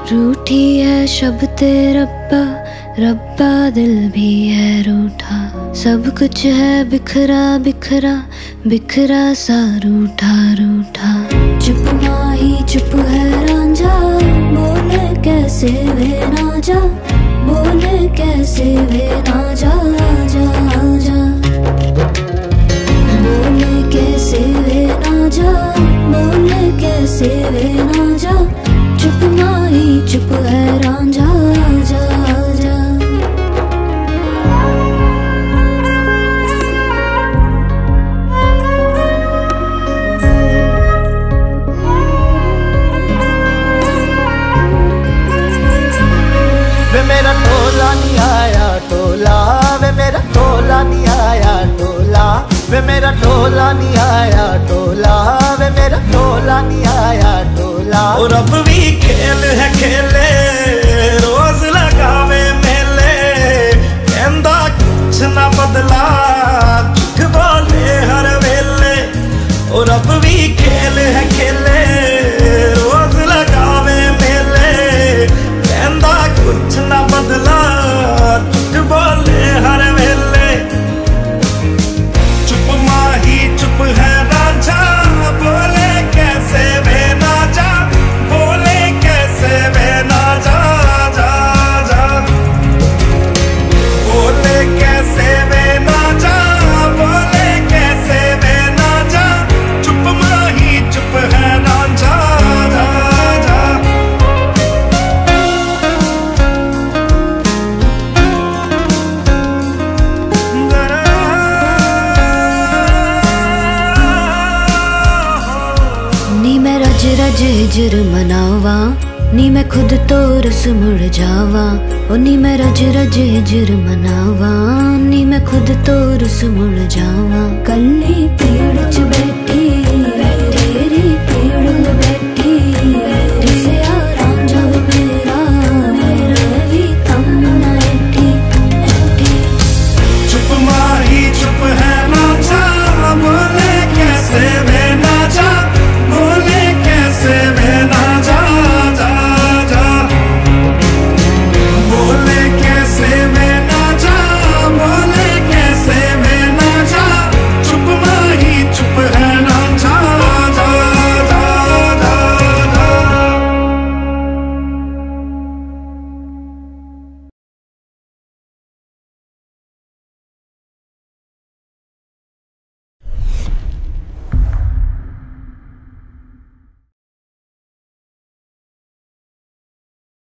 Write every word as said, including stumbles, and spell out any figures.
रूठी है शब्द रब्बा, रब्बा दिल भी है रूठा। सब कुछ है बिखरा बिखरा, बिखरा सा रूठा रूठा। चुप माही चुप है रांझा, बोले कैसे वे ना जा, बोले कैसे वे ना जा जा जा। बोले कैसे वे ना जा, बोले कैसे वे ना जा। चुप माही चुप है रांझा जा जा। वे मेरा टोला नहीं आया टोला, वे मेरा टोला नहीं आया टोला। वे मेरा टोला नहीं आया टोला, वे मेरा टोला नहीं आया टोला। और अब भी खेल है खेले, रोज लगावे मेले। कहंदा कुछ ना बदला, झूठ बोले हर वेले। और अब भी खेल है खेले, रोज लगावे मेले। कहंदा कुछ ना बदला, झूठ बोले हर वेले। चुप माही चुप है रांझा, बोले कैसे वे ना जा, बोले कैसे वे ना जा जा जा। बोले कैसे वे ना जा, बोले कैसे वे ना जा। चुप माही चुप है रांझा जा जा। नी मैं रज रज हिजर मनावा, नी मैं खुद तो रस मुड़ जावा। ओ नी मैं रज रज हिजर मनावा, नी मैं खुद तो रस मुड़ जावा। कल्ली पेड़ च